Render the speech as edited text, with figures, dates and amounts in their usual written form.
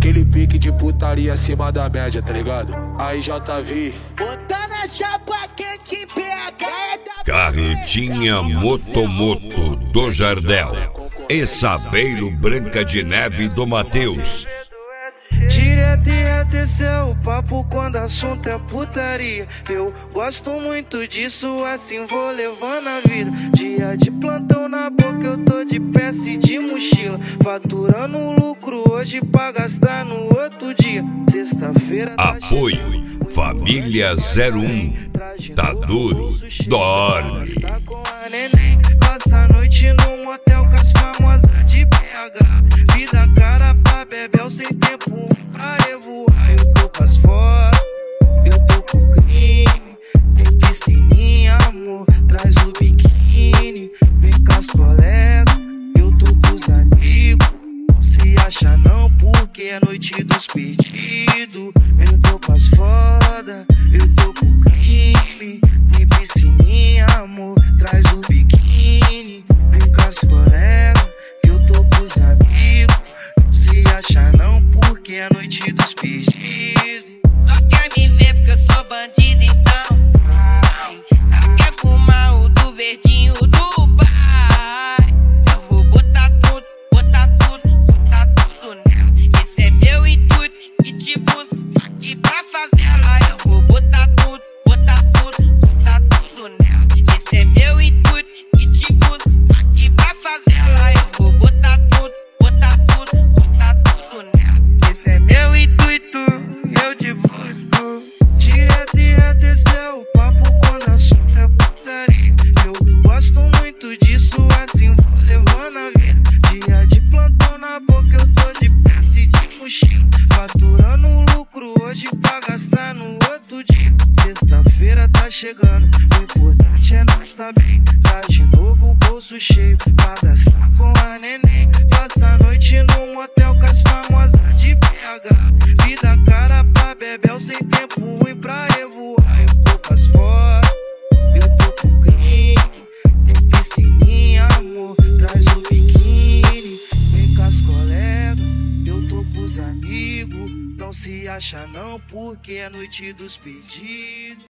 Naquele pique de putaria acima da média, tá ligado? Aí JV. Botando a chapa quente pega. Carretinha Motomoto do Jardel e Sabeiro Branca de Neve do Matheus. Direto e reto, esse é o papo quando assunto é putaria. Eu gosto muito disso, assim vou levando a vida. Dia de plantão na boca, eu tô de peça e de mochila, faturando lucro hoje pra gastar no outro dia. Sexta-feira Apoio Família 01. Tá duro, dorme. Tá com a neném, passa a noite num motel com as famosas de BH. Vida cara pra bebel sem tempo pra revoar. Eu tô com as fotos, eu tô com o crime. Tem piscininha, amor, traz o biquíni. Vem com as colegas, eu tô com os amigos. Não se acha não, porque é noite dos pedidos. Eu tô com as foda, eu tô com o crime. Tem piscininha, amor, traz o biquíni. Vem com as colegas, que eu tô com os amigos. Não se acha não, porque é noite dos pedidos. Só quer me ver porque eu sou bandido, então ai, quer fumar o do verdinho do pai. Eu vou botar tudo nela. Esse é meu intuito e te busco aqui pra favela. Eu vou botar tudo nela. Esse é meu intuito e te busco aqui pra favela. Eu vou botar tudo nela. Esse é meu intuito, eu te busco. Direto e reto, esse é o papo quando assunto é putaria. Eu gosto muito disso, assim vou levando a vida. Dia de plantão na boca, eu tô de peça e de mochila, faturando lucro hoje pra gastar no outro dia. Sexta-feira tá chegando, o importante é nós tá bem. Tá de novo o bolso cheio pra gastar com a neném. Passa a noite num motel com as famosas de BH. Vida cara pra bebel sem tempo ruim pra revoar. Eu tô com as fotos, eu tô com o crime. Tem piscininha, amor, traz o biquíni. Vem com as colegas, eu tô com os amigos. Não se acha não, porque é noite dos pedidos.